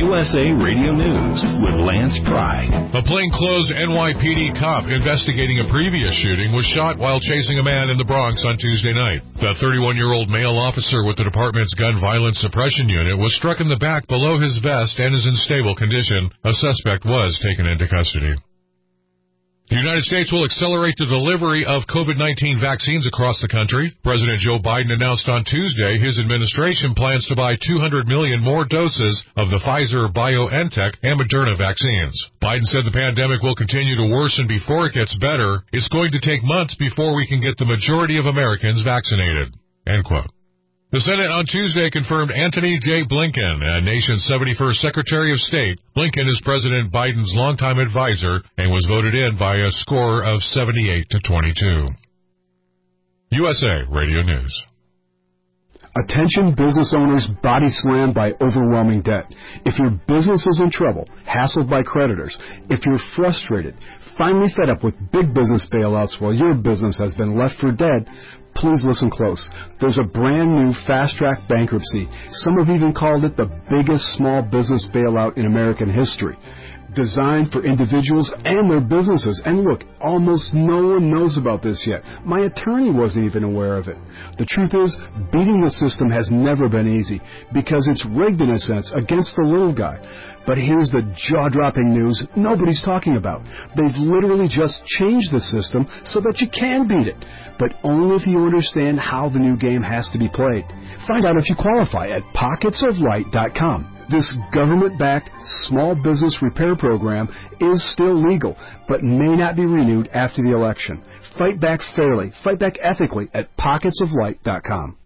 USA Radio News with Lance Pride. A plainclothes NYPD cop investigating a previous shooting was shot while chasing a man in the Bronx on Tuesday night. The 31-year-old male officer with the department's gun violence suppression unit was struck in the back below his vest and is in stable condition. A suspect was taken into custody. The United States will accelerate the delivery of COVID-19 vaccines across the country. President Joe Biden announced on Tuesday his administration plans to buy 200 million more doses of the Pfizer-BioNTech and Moderna vaccines. Biden said the pandemic will continue to worsen before it gets better. It's going to take months before we can get the majority of Americans vaccinated. End quote. The Senate on Tuesday confirmed Antony J. Blinken, a nation's 71st Secretary of State. Blinken is President Biden's longtime advisor and was voted in by a score of 78 to 22. USA Radio News. Attention business owners body slammed by overwhelming debt. If your business is in trouble, hassled by creditors, if you're frustrated, finally fed up with big business bailouts while your business has been left for dead, please listen close. There's a brand new fast-track bankruptcy. Some have even called it the biggest small business bailout in American history. Designed for individuals and their businesses. And look, almost no one knows about this yet. My attorney wasn't even aware of it. The truth is, beating the system has never been easy because it's rigged in a sense against the little guy. But here's the jaw-dropping news nobody's talking about. They've literally just changed the system so that you can beat it, but only if you understand how the new game has to be played. Find out if you qualify at pocketsoflight.com. This government-backed small business repair program is still legal, but may not be renewed after the election. Fight back fairly, fight back ethically at pocketsoflight.com.